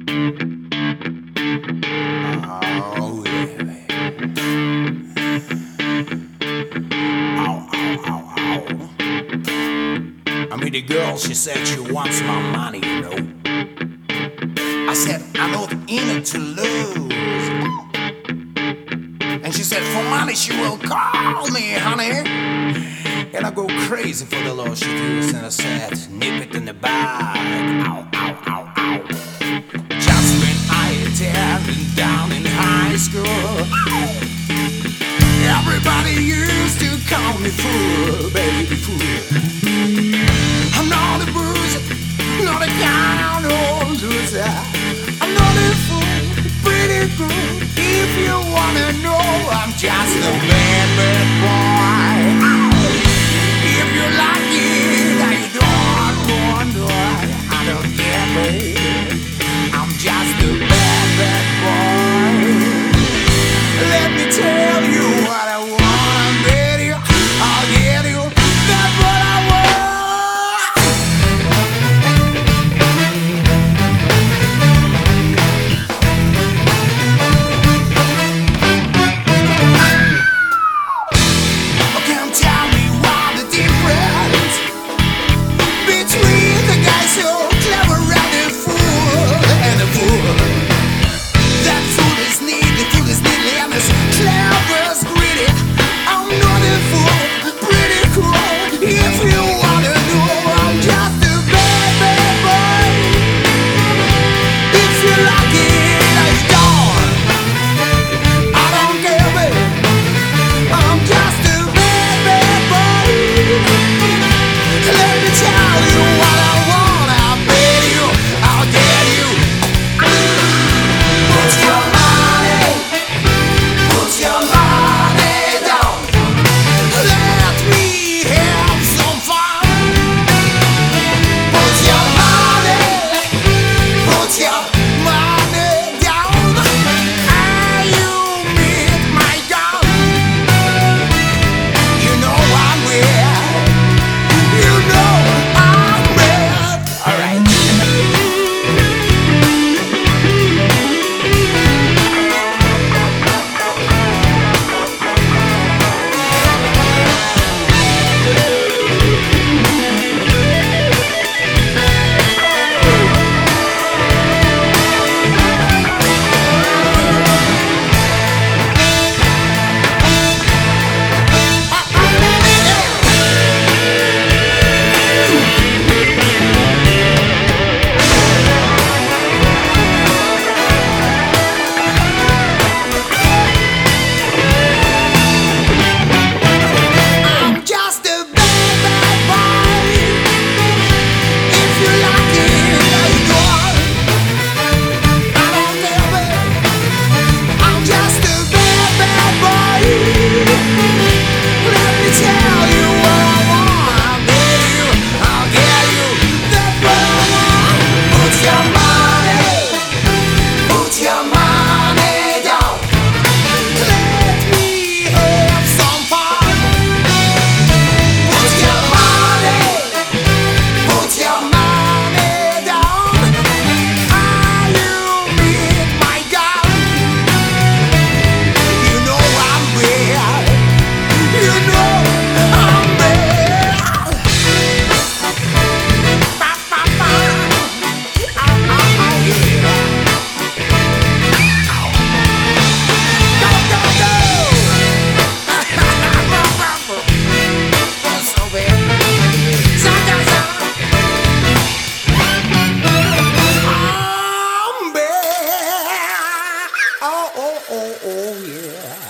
Oh, yeah, baby. Ow, ow, ow, ow. I mean, the girl, she said she wants my money, you know. I said, I'm not in it to lose. And she said, for money, she will call me, honey. And I go crazy for the law she used. And I said, nip it in the bag. Ow, ow, ow, ow. Just when I attended down in high school, everybody used to call me fool, baby fool. I'm not a boozer, not a kind of loser. I'm not a fool, pretty good. If you wanna know, I'm just a bad, bad boy. If you like it, I don't wonder. I don't care, baby. I'm just a bad, bad boy. Let me tell you what I want. I'm ready. I'll get you. That's what I want. Come tell me what the difference between the guy so clever and the fool and the fool. That fool is needly, and this clever's greedy. I'm not a fool, pretty cool. If you wanna know, I'm just a bad, bad boy. If you like it, I don't. I don't care, baby. I'm just a bad, bad boy. Let me tell you what I want. I'll bet you, I'll get you. Put your money, put your money down. Let me have some fun. Put your money down. And you meet my gun. You know I'm weird. You know I'm weird. All right. I'm just a bad, bad boy. If you like it, I don't. I don't care, babe. I'm just a bad, bad boy. Let me tell you what I want. I'll get you, I'll get you. That's what I want. Put your money down. Let me have some fun. Put your money down. Are you meet my gun? You know I'm weird. You know I'm weird. Ba, ba, ba. Ow, ow, ow, yeah. Go, go, go. Oh, so bad. Zaga, zaga. I'm bad. Oh, oh, oh, oh, yeah.